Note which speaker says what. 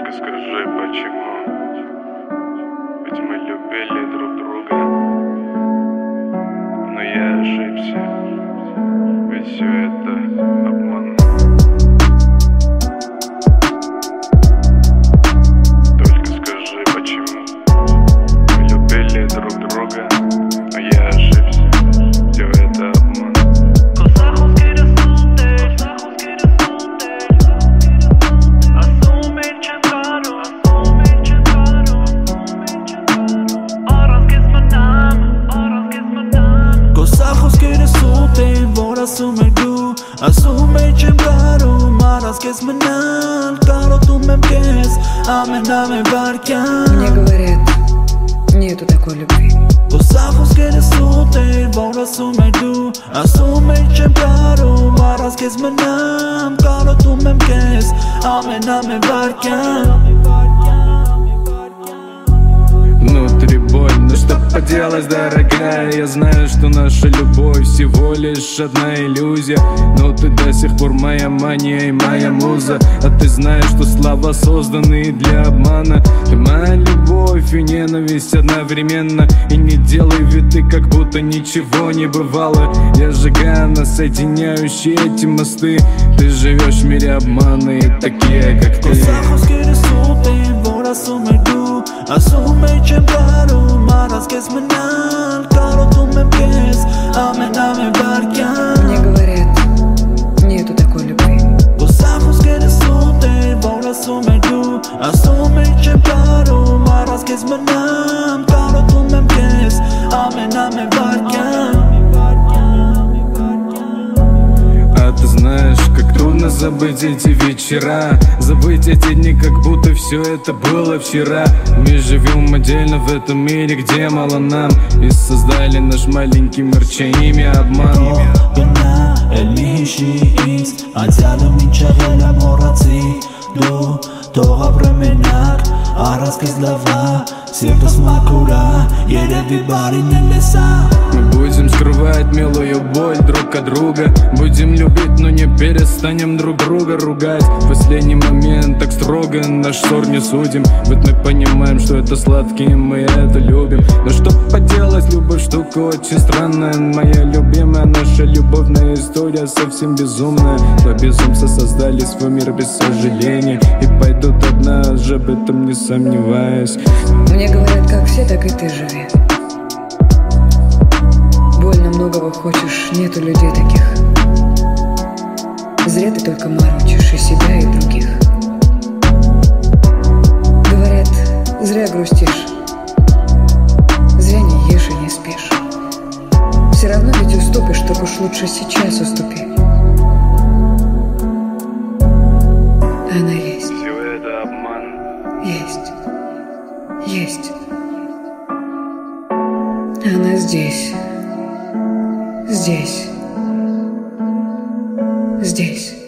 Speaker 1: Только скажи, почему? Ведь мы любили друг друга, но я ошибся, ведь все это обман. Только скажи, почему? Мы любили друг друга, но я ошибся, все это обман.
Speaker 2: Asume cembaro, maras que es menal, caro tú me ves, amename barcan.
Speaker 3: Мне говорят, нету такой любви.
Speaker 2: Los ojos que disfruten, ahora asume tú. Asume cembaro, maras que es menal, caro tú me ves, amename barcan.
Speaker 4: Внутри больно, что поделать, дорогая? Я знаю, что наша любовь всего лишь одна иллюзия, но ты до сих пор моя мания и моя муза. А ты знаешь, что слова созданы для обмана. Ты моя любовь и ненависть одновременно. И не делай вид, ты как будто ничего не бывало. Я сжигаю нас соединяющие эти мосты. Ты живешь в мире обмана и такие, как ты.
Speaker 2: Asume cembaro, maras que es menal, caro tú me ves, amename barcan.
Speaker 3: Мне говорят, нету такой любви.
Speaker 2: Los ojos que disfruten, ahora asume tú. Asume cembaro, maras que es menal, caro tú me ves, amename barcan.
Speaker 4: А ты знаешь, как трудно забыть эти вечера, забыть эти дни, как будто все это было вчера. Мы живем отдельно в этом мире, где мало нам, и создали наш маленький мир, чье имя обман. Мы будем скрывать милую боль друг от друга, будем любить, но не перестанем друг друга ругать. В последний момент так строго наш ссор не судим, ведь мы понимаем, что это сладкий, и мы это любим. Но что поделать, любовь штука очень странная. Моя любимая, наша любовная история совсем безумная. Два безумца создали свой мир без сожаления и пойдут однажды, об этом не сомневаюсь.
Speaker 3: Мне говорят, как все, так и ты живи. Больно многого хочешь, нету людей таких. Зря ты только морочишь и себя, и других. Говорят, зря грустишь, зря не ешь и не спишь. Все равно ведь уступишь, так уж лучше сейчас уступи. Она есть.
Speaker 1: Все это обман.
Speaker 3: Есть. Есть. Она здесь. Здесь. Здесь.